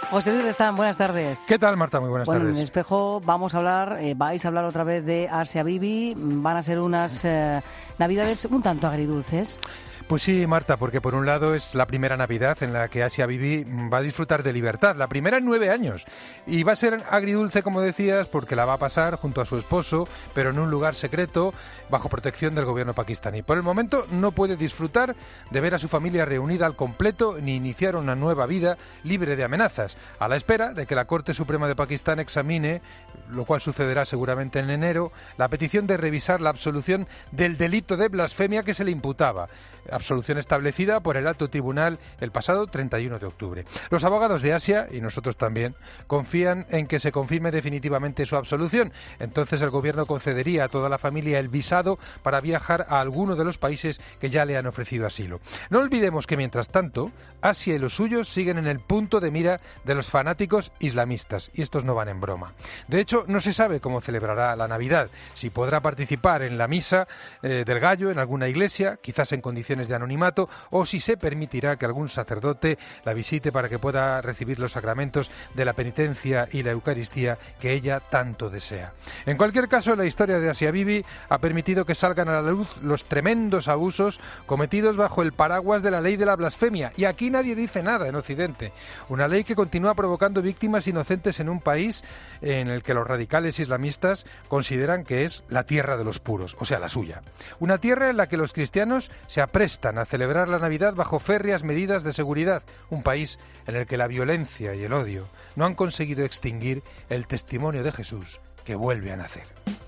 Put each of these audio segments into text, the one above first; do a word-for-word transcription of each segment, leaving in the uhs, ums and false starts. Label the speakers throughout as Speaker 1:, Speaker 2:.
Speaker 1: José Luis Restán, buenas tardes.
Speaker 2: ¿Qué tal, Marta? Muy buenas
Speaker 1: bueno,
Speaker 2: tardes.
Speaker 1: En el Espejo vamos a hablar, eh, vais a hablar otra vez de Asia Bibi. Van a ser unas eh, navidades un tanto agridulces.
Speaker 2: Pues sí, Marta, porque por un lado es la primera Navidad en la que Asia Bibi va a disfrutar de libertad, la primera en nueve años. Y va a ser agridulce, como decías, porque la va a pasar junto a su esposo, pero en un lugar secreto, bajo protección del gobierno pakistaní. Por el momento no puede disfrutar de ver a su familia reunida al completo ni iniciar una nueva vida libre de amenazas, a la espera de que la Corte Suprema de Pakistán examine, lo cual sucederá seguramente en enero, la petición de revisar la absolución del delito de blasfemia que se le imputaba. Absolución establecida por el alto tribunal el pasado treinta y uno de octubre. Los abogados de Asia, y nosotros también, confían en que se confirme definitivamente su absolución. Entonces el gobierno concedería a toda la familia el visado para viajar a alguno de los países que ya le han ofrecido asilo. No olvidemos que, mientras tanto, Asia y los suyos siguen en el punto de mira de los fanáticos islamistas, y estos no van en broma. De hecho, no se sabe cómo celebrará la Navidad, si podrá participar en la misa eh, del gallo en alguna iglesia, quizás en condiciones de anonimato, o si se permitirá que algún sacerdote la visite para que pueda recibir los sacramentos de la penitencia y la Eucaristía que ella tanto desea. En cualquier caso, la historia de Asia Bibi ha permitido que salgan a la luz los tremendos abusos cometidos bajo el paraguas de la ley de la blasfemia, y aquí nadie dice nada en Occidente. Una ley que continúa provocando víctimas inocentes en un país en el que los radicales islamistas consideran que es la tierra de los puros, o sea, la suya. Una tierra en la que los cristianos se aprestan a celebrar la Navidad bajo férreas medidas de seguridad, un país en el que la violencia y el odio no han conseguido extinguir el testimonio de Jesús, que vuelve a nacer.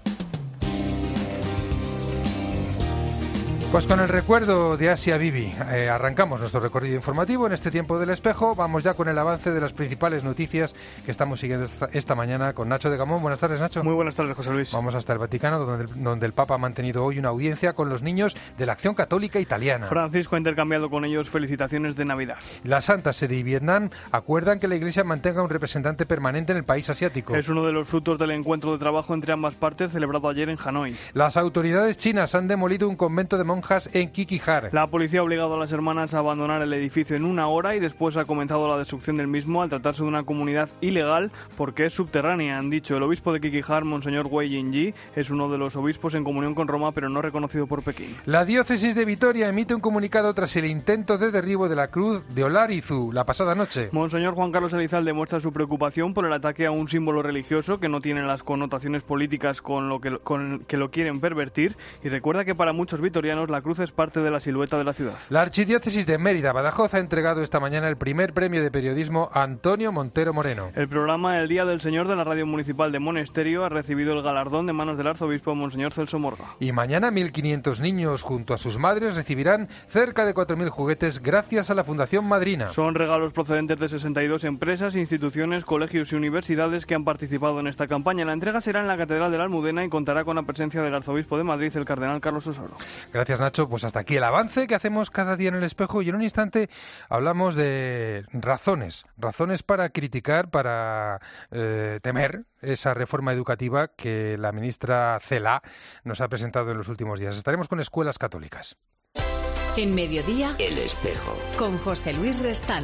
Speaker 2: Pues con el recuerdo de Asia Bibi eh, arrancamos nuestro recorrido informativo en este tiempo del Espejo. Vamos ya con el avance de las principales noticias que estamos siguiendo esta, esta mañana con Nacho de Gamón. Buenas tardes, Nacho.
Speaker 3: Muy buenas tardes, José Luis.
Speaker 2: Vamos hasta el Vaticano, donde el, donde el Papa ha mantenido hoy una audiencia con los niños de la Acción Católica Italiana.
Speaker 3: Francisco ha intercambiado con ellos felicitaciones de Navidad.
Speaker 2: La Santa Sede y Vietnam acuerdan que la Iglesia mantenga un representante permanente en el país asiático.
Speaker 3: Es uno de los frutos del encuentro de trabajo entre ambas partes celebrado ayer en Hanoi.
Speaker 2: Las autoridades chinas han demolido un convento de monjas en Qiqihar.
Speaker 3: La policía ha obligado a las hermanas a abandonar el edificio en una hora y después ha comenzado la destrucción del mismo al tratarse de una comunidad ilegal porque es subterránea, han dicho. El obispo de Qiqihar, Monseñor Wei Yingyi, es uno de los obispos en comunión con Roma, pero no reconocido por Pekín.
Speaker 2: La diócesis de Vitoria emite un comunicado tras el intento de derribo de la cruz de Olarizu la pasada noche.
Speaker 3: Monseñor Juan Carlos Elizalde muestra su preocupación por el ataque a un símbolo religioso que no tiene las connotaciones políticas con lo que, con que lo quieren pervertir, y recuerda que para muchos vitorianos la cruz es parte de la silueta de la ciudad.
Speaker 2: La Archidiócesis de Mérida, Badajoz, ha entregado esta mañana el primer premio de periodismo a Antonio Montero Moreno.
Speaker 3: El programa El Día del Señor de la Radio Municipal de Monesterio ha recibido el galardón de manos del arzobispo Monseñor Celso Morga.
Speaker 2: Y mañana mil quinientos niños junto a sus madres recibirán cerca de cuatro mil juguetes gracias a la Fundación Madrina.
Speaker 3: Son regalos procedentes de sesenta y dos empresas, instituciones, colegios y universidades que han participado en esta campaña. La entrega será en la Catedral de la Almudena y contará con la presencia del arzobispo de Madrid, el cardenal Carlos Osoro.
Speaker 2: Gracias, Nacho. Pues hasta aquí el avance que hacemos cada día en el Espejo, y en un instante hablamos de razones, razones para criticar, para eh, temer esa reforma educativa que la ministra Celaá nos ha presentado en los últimos días. Estaremos con escuelas católicas.
Speaker 4: En Mediodía,
Speaker 5: El Espejo,
Speaker 4: con José Luis Restán.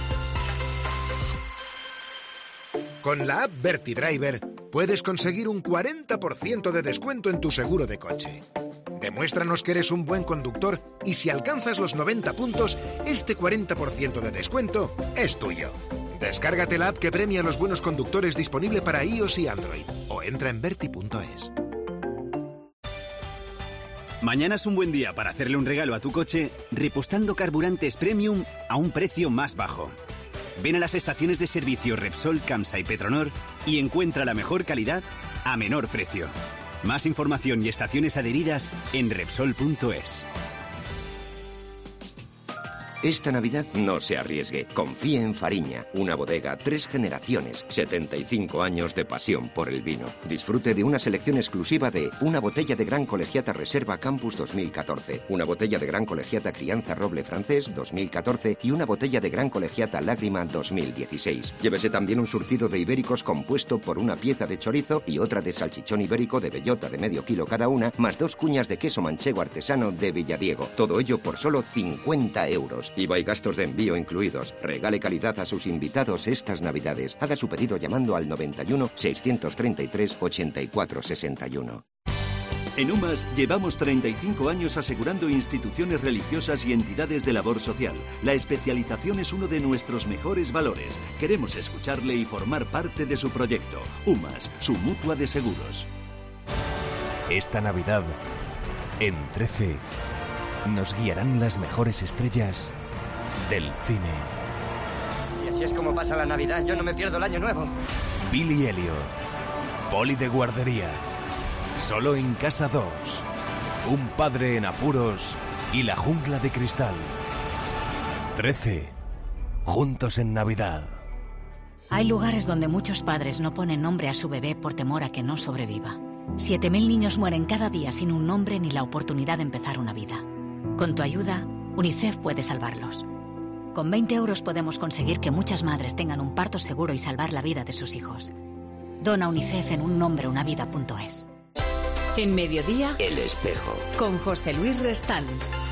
Speaker 6: Con la app VertiDriver puedes conseguir un cuarenta por ciento de descuento en tu seguro de coche. Demuéstranos que eres un buen conductor y si alcanzas los noventa puntos, este cuarenta por ciento de descuento es tuyo. Descárgate la app que premia a los buenos conductores, disponible para iOS y Android, o entra en verti punto es.
Speaker 7: Mañana es un buen día para hacerle un regalo a tu coche repostando carburantes premium a un precio más bajo. Ven a las estaciones de servicio Repsol, Camsa y Petronor y encuentra la mejor calidad a menor precio. Más información y estaciones adheridas en Repsol punto es.
Speaker 5: Esta Navidad no se arriesgue. Confíe en Fariña, una bodega, tres generaciones, setenta y cinco años de pasión por el vino. Disfrute de una selección exclusiva de una botella de Gran Colegiata Reserva Campus dos mil catorce, una botella de Gran Colegiata Crianza Roble Francés dos mil catorce y una botella de Gran Colegiata Lágrima dos mil dieciséis. Llévese también un surtido de ibéricos compuesto por una pieza de chorizo y otra de salchichón ibérico de bellota de medio kilo cada una, más dos cuñas de queso manchego artesano de Villadiego. Todo ello por solo cincuenta euros. euros. I V A y gastos de envío incluidos. Regale calidad a sus invitados estas Navidades. Haga su pedido llamando al noventa y uno, seiscientos treinta y tres, ochenta y cuatro sesenta y uno.
Speaker 8: En UMAS llevamos treinta y cinco años asegurando instituciones religiosas y entidades de labor social. La especialización es uno de nuestros mejores valores. Queremos escucharle y formar parte de su proyecto. UMAS, su mutua de seguros.
Speaker 9: Esta Navidad, en trece, nos guiarán las mejores estrellas del cine.
Speaker 10: Si así es como pasa la Navidad, yo no me pierdo el año nuevo.
Speaker 9: Billy Elliot, Poli de guardería, Solo en casa dos, Un padre en apuros y La jungla de cristal. trece, juntos en Navidad.
Speaker 11: Hay lugares donde muchos padres no ponen nombre a su bebé por temor a que no sobreviva. siete mil niños mueren cada día sin un nombre ni la oportunidad de empezar una vida. Con tu ayuda, UNICEF puede salvarlos. Con veinte euros podemos conseguir que muchas madres tengan un parto seguro y salvar la vida de sus hijos. Dona a UNICEF en un nombre una vida punto es.
Speaker 4: En Mediodía,
Speaker 5: El Espejo.
Speaker 4: con José Luis Restán.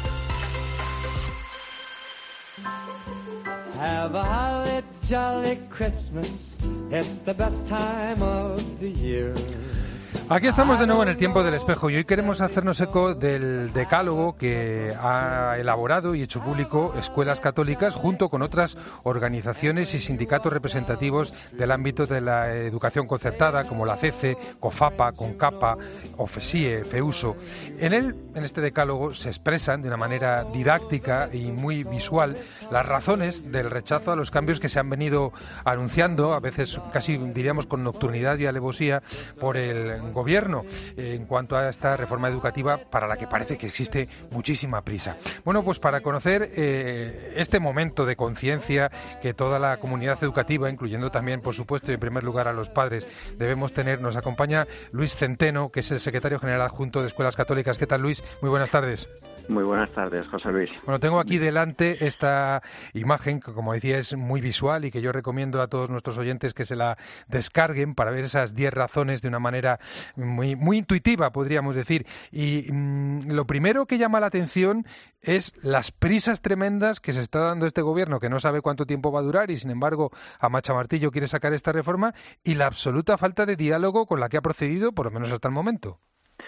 Speaker 12: Have a holly jolly Christmas. It's the best time of the year.
Speaker 2: Aquí estamos de nuevo en el tiempo del espejo y hoy queremos hacernos eco del decálogo que ha elaborado y hecho público Escuelas Católicas junto con otras organizaciones y sindicatos representativos del ámbito de la educación concertada como la C E C E, COFAPA, CONCAPA, OFESIE, FEUSO. En él, en este decálogo, se expresan de una manera didáctica y muy visual las razones del rechazo a los cambios que se han venido anunciando, a veces casi diríamos con nocturnidad y alevosía, por el gobierno eh, en cuanto a esta reforma educativa para la que parece que existe muchísima prisa. Bueno, pues para conocer eh, este momento de conciencia que toda la comunidad educativa, incluyendo también, por supuesto, y en primer lugar a los padres, debemos tener, nos acompaña Luis Centeno, que es el secretario general adjunto de Escuelas Católicas. ¿Qué tal, Luis? Muy buenas tardes.
Speaker 13: Muy buenas tardes, José Luis.
Speaker 2: Bueno, tengo aquí delante esta imagen que, como decía, es muy visual y que yo recomiendo a todos nuestros oyentes que se la descarguen para ver esas diez razones de una manera muy, muy intuitiva, podríamos decir. Y mmm, lo primero que llama la atención es las prisas tremendas que se está dando este gobierno, que no sabe cuánto tiempo va a durar y, sin embargo, a machamartillo quiere sacar esta reforma, y la absoluta falta de diálogo con la que ha procedido, por lo menos hasta el momento.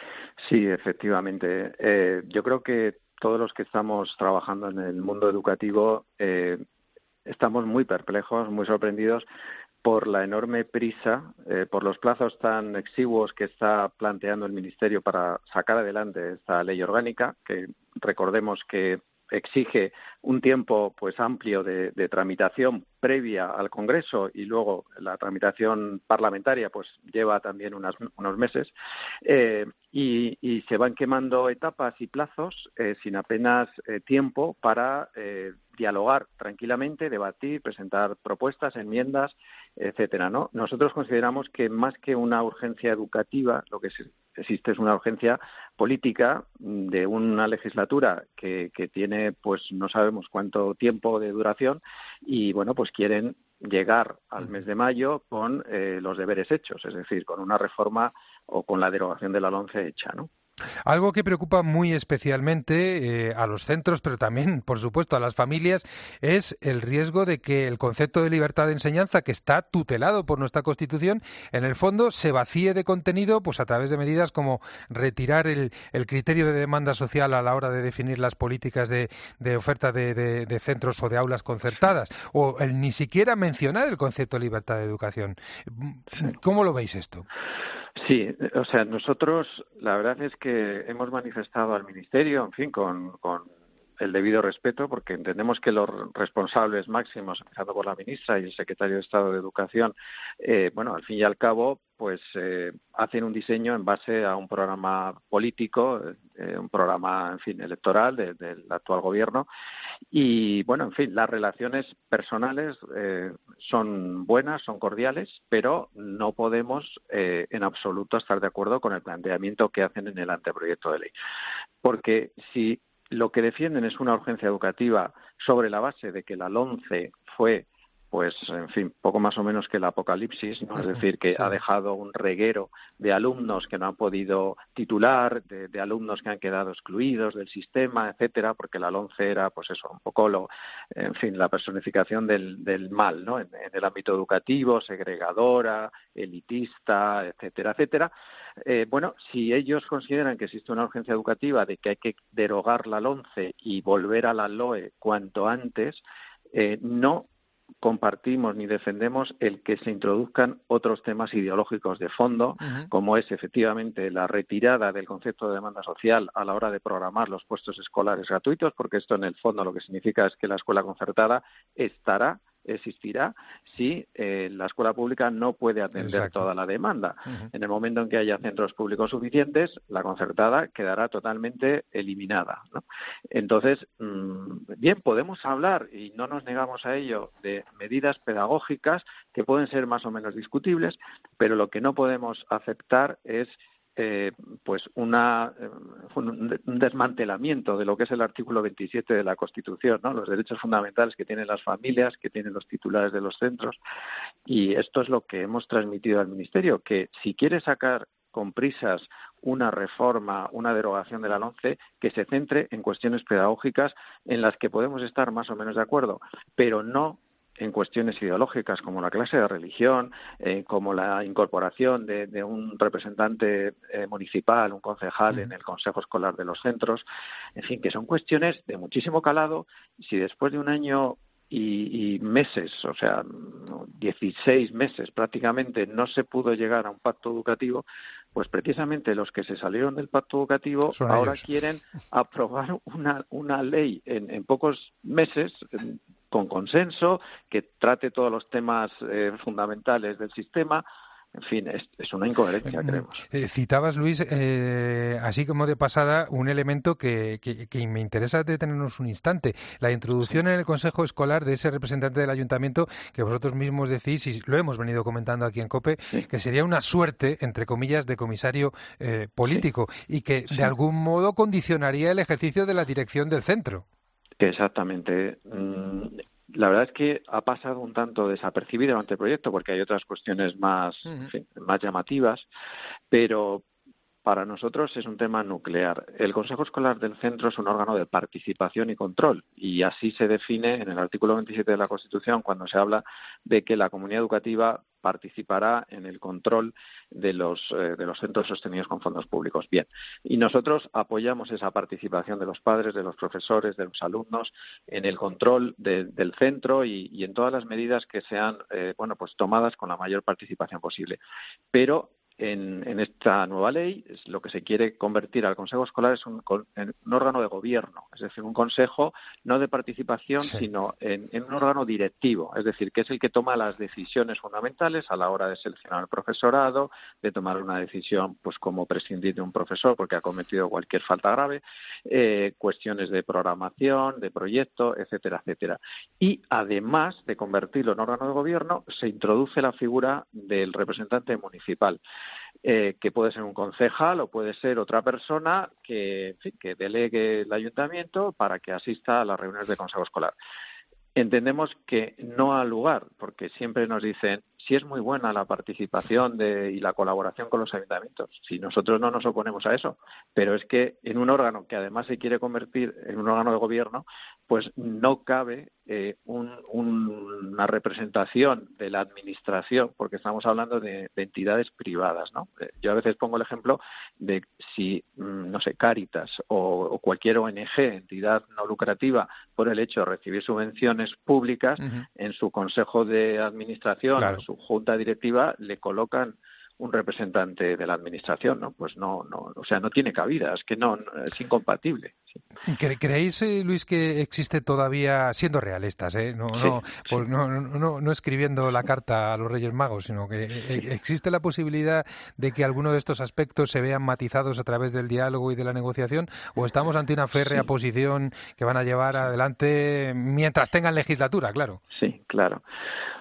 Speaker 13: Sí, efectivamente. Eh, yo creo que todos los que estamos trabajando en el mundo educativo eh, estamos muy perplejos, muy sorprendidos por la enorme prisa, eh, por los plazos tan exiguos que está planteando el Ministerio para sacar adelante esta ley orgánica, que recordemos que exige un tiempo pues amplio de, de tramitación previa al Congreso y luego la tramitación parlamentaria pues lleva también unas, unos meses eh, y, y se van quemando etapas y plazos eh, sin apenas eh, tiempo para eh, dialogar tranquilamente, debatir, presentar propuestas, enmiendas, etcétera, ¿no? Nosotros consideramos que más que una urgencia educativa, lo que existe es una urgencia política de una legislatura que, que tiene, pues no sabemos cuánto tiempo de duración y, bueno, pues quieren llegar al mes de mayo con eh, los deberes hechos, es decir, con una reforma o con la derogación de la LOMCE hecha, ¿no?
Speaker 2: Algo que preocupa muy especialmente eh, a los centros, pero también, por supuesto, a las familias, es el riesgo de que el concepto de libertad de enseñanza, que está tutelado por nuestra Constitución, en el fondo se vacíe de contenido pues a través de medidas como retirar el, el criterio de demanda social a la hora de definir las políticas de, de oferta de, de, de centros o de aulas concertadas, o el ni siquiera mencionar el concepto de libertad de educación. ¿Cómo lo veis esto?
Speaker 13: Sí, o sea, nosotros la verdad es que hemos manifestado al Ministerio, en fin, con, con el debido respeto, porque entendemos que los responsables máximos, empezando por la ministra y el secretario de Estado de Educación, eh, bueno, al fin y al cabo, pues eh, hacen un diseño en base a un programa político, eh, un programa, en fin, electoral de, del actual gobierno. Y, bueno, en fin, las relaciones personales eh, son buenas, son cordiales, pero no podemos eh, en absoluto estar de acuerdo con el planteamiento que hacen en el anteproyecto de ley. Porque si lo que defienden es una urgencia educativa sobre la base de que la LOMCE fue pues, en fin, poco más o menos que el apocalipsis, ¿no? Es decir, que sí. ha dejado un reguero de alumnos que no han podido titular, de, de alumnos que han quedado excluidos del sistema, etcétera, porque la LOMCE era, pues eso, un poco lo, en fin, la personificación del, del mal, ¿no? En, en el ámbito educativo, segregadora, elitista, etcétera, etcétera. Eh, bueno, si ellos consideran que existe una urgencia educativa de que hay que derogar la LOMCE y volver a la LOE cuanto antes, eh, no compartimos ni defendemos el que se introduzcan otros temas ideológicos de fondo, uh-huh. como es efectivamente la retirada del concepto de demanda social a la hora de programar los puestos escolares gratuitos, porque esto en el fondo lo que significa es que la escuela concertada estará existirá si eh, la escuela pública no puede atender Exacto. toda la demanda. Uh-huh. En el momento en que haya centros públicos suficientes, la concertada quedará totalmente eliminada, ¿no? Entonces, mmm, bien, podemos hablar, y no nos negamos a ello, de medidas pedagógicas que pueden ser más o menos discutibles, pero lo que no podemos aceptar es Eh, pues una, eh, un desmantelamiento de lo que es el artículo veintisiete de la Constitución, ¿no? Los derechos fundamentales que tienen las familias, que tienen los titulares de los centros, y esto es lo que hemos transmitido al Ministerio, que si quiere sacar con prisas una reforma, una derogación de la LOMCE, que se centre en cuestiones pedagógicas en las que podemos estar más o menos de acuerdo, pero no en cuestiones ideológicas como la clase de religión, eh, como la incorporación de, de un representante eh, municipal, un concejal en el consejo escolar de los centros, en fin, que son cuestiones de muchísimo calado. Si después de un año y, y meses, o sea, dieciséis meses prácticamente, no se pudo llegar a un pacto educativo, pues precisamente los que se salieron del pacto educativo Son ahora ellos. quieren aprobar una, una ley en, en pocos meses, en, con consenso, que trate todos los temas eh, fundamentales del sistema. En fin, es, es una incoherencia, creemos.
Speaker 2: Eh, citabas, Luis, eh, así como de pasada, un elemento que, que, que me interesa detenernos un instante. La introducción sí. en el Consejo Escolar de ese representante del Ayuntamiento que vosotros mismos decís, y lo hemos venido comentando aquí en COPE, sí. que sería una suerte, entre comillas, de comisario eh, político sí. y que, sí. de algún modo, condicionaría el ejercicio de la dirección del centro.
Speaker 13: Exactamente. La verdad es que ha pasado un tanto desapercibido ante el proyecto porque hay otras cuestiones más, uh-huh. en fin, más llamativas, pero para nosotros es un tema nuclear. El Consejo Escolar del Centro es un órgano de participación y control, y así se define en el artículo veintisiete de la Constitución cuando se habla de que la comunidad educativa participará en el control de los eh, de los centros sostenidos con fondos públicos. Bien, y nosotros apoyamos esa participación de los padres, de los profesores, de los alumnos en el control de, del centro y, y en todas las medidas que sean eh, bueno pues tomadas con la mayor participación posible. Pero En, en esta nueva ley es lo que se quiere convertir al Consejo Escolar es un, en un órgano de gobierno, es decir, un consejo no de participación, sí. sino en, en un órgano directivo, es decir, que es el que toma las decisiones fundamentales a la hora de seleccionar al profesorado, de tomar una decisión, pues como prescindir de un profesor porque ha cometido cualquier falta grave, eh, cuestiones de programación, de proyecto, etcétera, etcétera. Y además de convertirlo en órgano de gobierno, se introduce la figura del representante municipal. Eh, que puede ser un concejal o puede ser otra persona que, en fin, que delegue el ayuntamiento para que asista a las reuniones de consejo escolar. Entendemos que no ha lugar, porque siempre nos dicen si es muy buena la participación de, y la colaboración con los ayuntamientos. Si nosotros no nos oponemos a eso, pero es que en un órgano que además se quiere convertir en un órgano de gobierno, pues no cabe eh, un, un, una representación de la administración, porque estamos hablando de, de entidades privadas, ¿no? Yo a veces pongo el ejemplo de si, no sé, Cáritas o, o cualquier O N G, entidad no lucrativa, por el hecho de recibir subvenciones públicas, uh-huh. en su consejo de administración, claro. en su junta directiva, le colocan un representante de la administración, ¿no? Pues no, no, o sea, no tiene cabida, es que no, es incompatible. Sí.
Speaker 2: ¿Creéis, Luis, que existe todavía, siendo realistas, eh? no, sí, no, pues sí. no, no, no escribiendo la carta a los Reyes Magos, sino que sí. existe la posibilidad de que alguno de estos aspectos se vean matizados a través del diálogo y de la negociación, o estamos ante una férrea sí. posición que van a llevar adelante mientras tengan legislatura, claro?
Speaker 13: Sí, claro.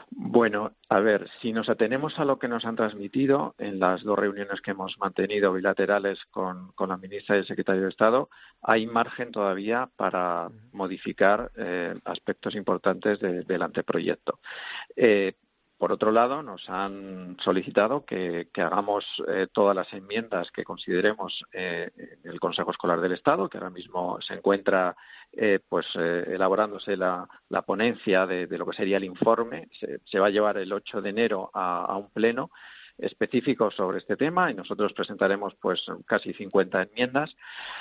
Speaker 13: Bueno, a ver, si nos atenemos a lo que nos han transmitido en las dos reuniones que hemos mantenido bilaterales con, con la ministra y el secretario de Estado, hay margen todavía para modificar eh, aspectos importantes de, del anteproyecto. Eh, Por otro lado, nos han solicitado que, que hagamos eh, todas las enmiendas que consideremos eh, en el Consejo Escolar del Estado, que ahora mismo se encuentra eh, pues eh, elaborándose la, la ponencia de, de lo que sería el informe. Se, se va a llevar el ocho de enero a, a un pleno específico sobre este tema y nosotros presentaremos pues casi cincuenta enmiendas.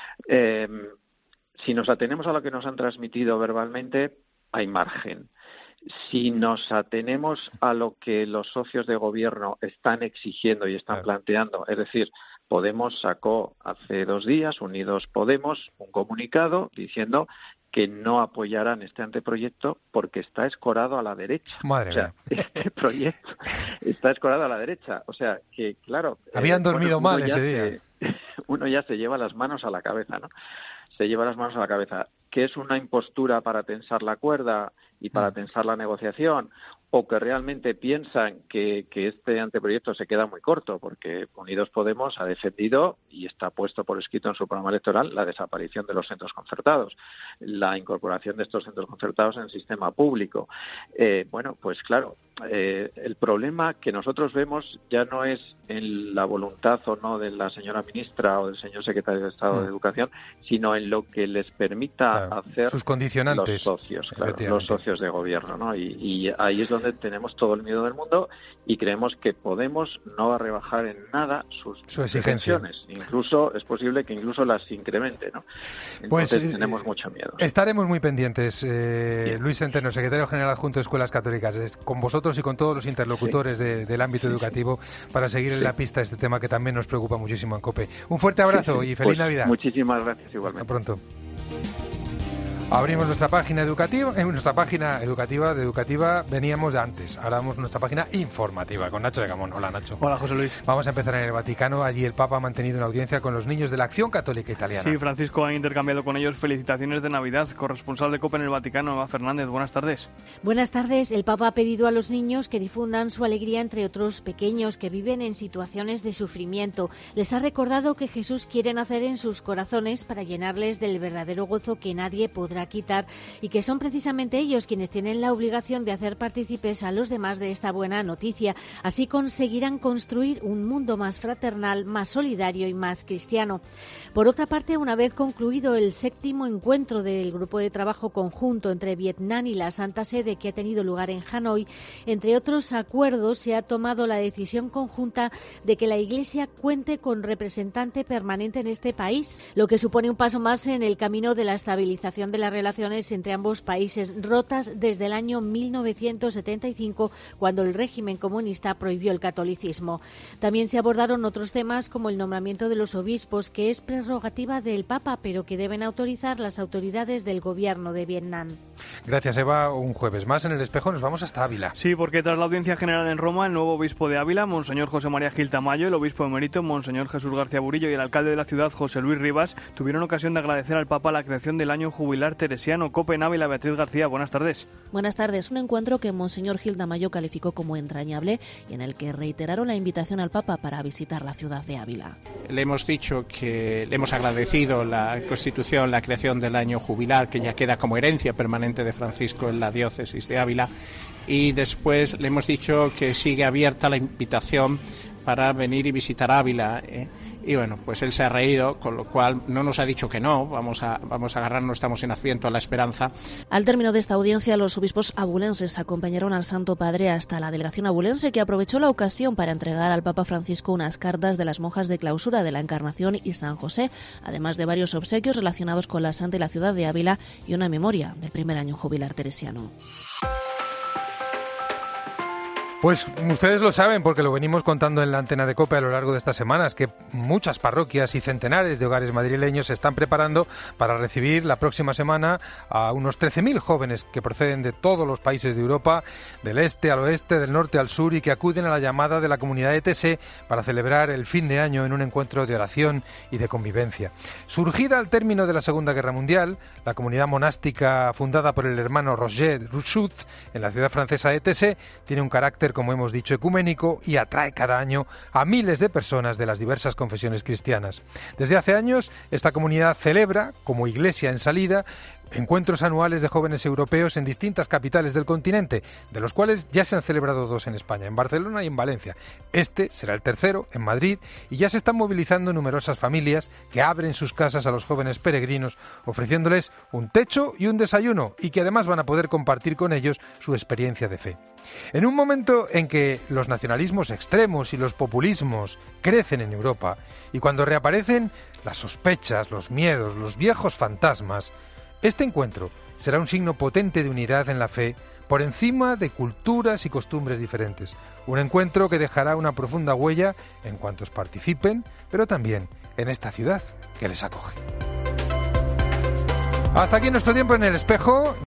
Speaker 13: Eh, si nos atenemos a lo que nos han transmitido verbalmente, hay margen. Si nos atenemos a lo que los socios de gobierno están exigiendo y están planteando, es decir, Podemos sacó hace dos días, Unidos Podemos, un comunicado diciendo que no apoyarán este anteproyecto porque está escorado a la derecha.
Speaker 2: Madre
Speaker 13: o sea,
Speaker 2: mía.
Speaker 13: Este proyecto está escorado a la derecha. O sea, que claro...
Speaker 2: Habían
Speaker 13: eh,
Speaker 2: dormido
Speaker 13: bueno,
Speaker 2: mal ese día.
Speaker 13: Se, uno ya se lleva las manos a la cabeza, ¿no? Se lleva las manos a la cabeza. ¿Que es una impostura para tensar la cuerda y para tensar la negociación? ¿O que realmente piensan que, que este anteproyecto se queda muy corto? Porque Unidos Podemos ha defendido, y está puesto por escrito en su programa electoral, la desaparición de los centros concertados, la incorporación de estos centros concertados en el sistema público. Eh, bueno, pues claro, eh, el problema que nosotros vemos ya no es en la voluntad o no de la señora ministra o del señor secretario de Estado de Educación, sino en lo que les permita
Speaker 2: claro.
Speaker 13: hacer
Speaker 2: sus condicionantes,
Speaker 13: los socios, claro, los socios de gobierno, ¿no? Y, y ahí es donde tenemos todo el miedo del mundo y creemos que Podemos no va a rebajar en nada sus
Speaker 2: Su exigencia.
Speaker 13: pretensiones. Incluso es posible que incluso las incremente, ¿no? Entonces
Speaker 2: Pues, eh,
Speaker 13: tenemos mucho miedo.
Speaker 2: Estaremos muy pendientes. Eh, Luis Centeno, secretario general adjunto de Escuelas Católicas, es con vosotros y con todos los interlocutores sí. de, del ámbito educativo para seguir en sí. la pista este tema que también nos preocupa muchísimo en COPE. Un fuerte abrazo sí, sí. y feliz
Speaker 13: pues,
Speaker 2: Navidad.
Speaker 13: Muchísimas gracias igualmente.
Speaker 2: Hasta pronto. Abrimos nuestra página educativa, en nuestra página educativa de educativa veníamos de antes. Ahora vamos a nuestra página informativa con Nacho de Gamón. Hola, Nacho.
Speaker 3: Hola, José Luis.
Speaker 2: Vamos a empezar en el Vaticano. Allí el Papa ha mantenido una audiencia con los niños de la Acción Católica Italiana.
Speaker 3: Sí, Francisco ha intercambiado con ellos felicitaciones de Navidad. Corresponsal de COPE en el Vaticano, Eva Fernández. Buenas tardes.
Speaker 14: Buenas tardes. El Papa ha pedido a los niños que difundan su alegría entre otros pequeños que viven en situaciones de sufrimiento. Les ha recordado que Jesús quiere nacer en sus corazones para llenarles del verdadero gozo que nadie podrá quitar, y que son precisamente ellos quienes tienen la obligación de hacer partícipes a los demás de esta buena noticia. Así conseguirán construir un mundo más fraternal, más solidario y más cristiano. Por otra parte, una vez concluido el séptimo encuentro del grupo de trabajo conjunto entre Vietnam y la Santa Sede que ha tenido lugar en Hanoi, entre otros acuerdos se ha tomado la decisión conjunta de que la Iglesia cuente con representante permanente en este país, lo que supone un paso más en el camino de la estabilización de las relaciones entre ambos países, rotas desde el año mil novecientos setenta y cinco, cuando el régimen comunista prohibió el catolicismo. También se abordaron otros temas como el nombramiento de los obispos, que es prerrogativa del Papa, pero que deben autorizar las autoridades del gobierno de Vietnam.
Speaker 2: Gracias, Eva. Un jueves más en El Espejo nos vamos hasta Ávila.
Speaker 3: Sí, porque tras la audiencia general en Roma, el nuevo obispo de Ávila, Monseñor José María Gil Tamayo, el obispo emérito, Monseñor Jesús García Burillo, y el alcalde de la ciudad, José Luis Rivas, tuvieron ocasión de agradecer al Papa la creación del año jubilar teresiano. COPE en Ávila, Beatriz García, buenas tardes.
Speaker 15: Buenas tardes. Un encuentro que Monseñor Gil Tamayo calificó como entrañable y en el que reiteraron la invitación al Papa para visitar la ciudad de Ávila.
Speaker 16: Le hemos dicho que le hemos agradecido la constitución, la creación del año jubilar, que ya queda como herencia permanente de Francisco en la diócesis de Ávila, y después le hemos dicho que sigue abierta la invitación para venir y visitar Ávila, ¿eh? Y bueno, pues él se ha reído, con lo cual no nos ha dicho que no, vamos a, vamos a agarrarnos, estamos en Adviento a la esperanza.
Speaker 15: Al término de esta audiencia, los obispos abulenses acompañaron al Santo Padre hasta la delegación abulense, que aprovechó la ocasión para entregar al Papa Francisco unas cartas de las monjas de clausura de la Encarnación y San José, además de varios obsequios relacionados con la santa y la ciudad de Ávila y una memoria del primer año jubilar teresiano.
Speaker 2: Pues ustedes lo saben porque lo venimos contando en la antena de COPE a lo largo de estas semanas, que muchas parroquias y centenares de hogares madrileños se están preparando para recibir la próxima semana a unos trece mil jóvenes que proceden de todos los países de Europa, del este al oeste, del norte al sur, y que acuden a la llamada de la comunidad E T S para celebrar el fin de año en un encuentro de oración y de convivencia. Surgida al término de la Segunda Guerra Mundial, la comunidad monástica fundada por el hermano Roger Ruchut en la ciudad francesa E T S tiene un carácter, como hemos dicho, ecuménico y atrae cada año a miles de personas de las diversas confesiones cristianas. Desde hace años, esta comunidad celebra, como iglesia en salida, encuentros anuales de jóvenes europeos en distintas capitales del continente, de los cuales ya se han celebrado dos en España, en Barcelona y en Valencia. Este será el tercero, en Madrid, y ya se están movilizando numerosas familias que abren sus casas a los jóvenes peregrinos, ofreciéndoles un techo y un desayuno, y que además van a poder compartir con ellos su experiencia de fe. En un momento en que los nacionalismos extremos y los populismos crecen en Europa, y cuando reaparecen las sospechas, los miedos, los viejos fantasmas, este encuentro será un signo potente de unidad en la fe por encima de culturas y costumbres diferentes. Un encuentro que dejará una profunda huella en cuantos participen, pero también en esta ciudad que les acoge. Hasta aquí nuestro tiempo en El Espejo.